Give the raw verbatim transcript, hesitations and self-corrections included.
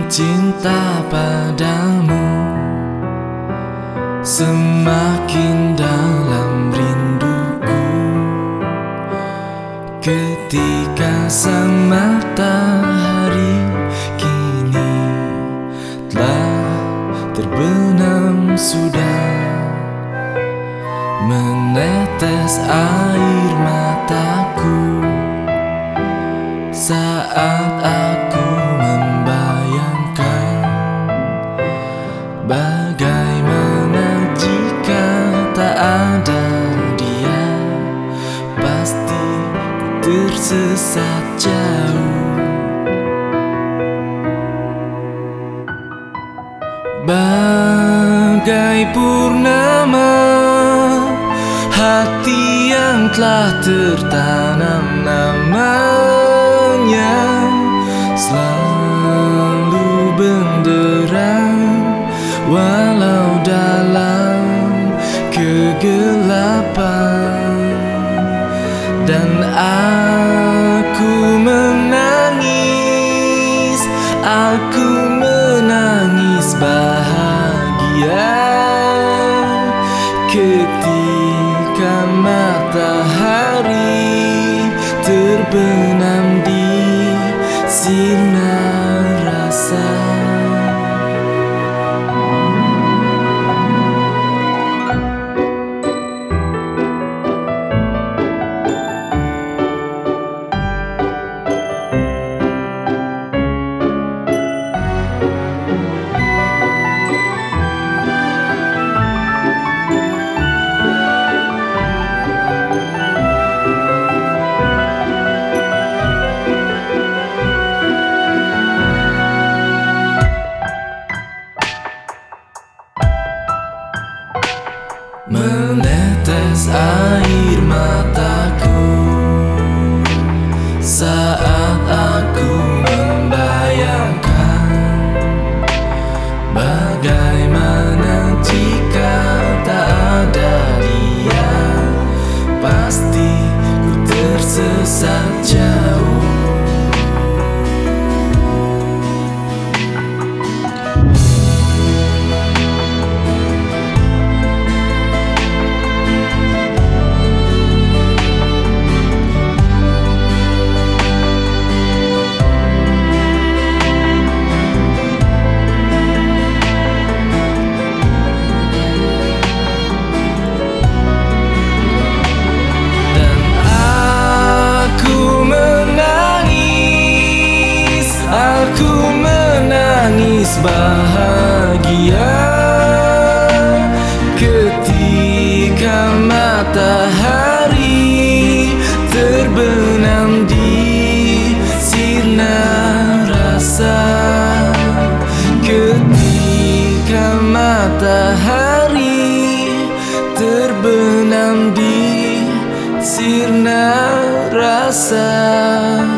cinta padamu semakin dalam rinduku, ketika sang matahari kini telah terbenam, sudah menetes air mataku saat aku membayangkan bagaimana jika tak ada dia, pasti tersesat jauh. Bagai purnama hati yang telah tertanam namanya, selalu benderang walau dalam kegelapan. Dan aku menangis, aku menangis bahagia ketika matahari terbenam di sinar rasa. Menetes air mataku saat aku membayangkan bagaimana jika tak ada dia, pasti ku tersesat jauh. Bahagia ketika matahari terbenam di sinar rasa, ketika matahari terbenam di sinar rasa.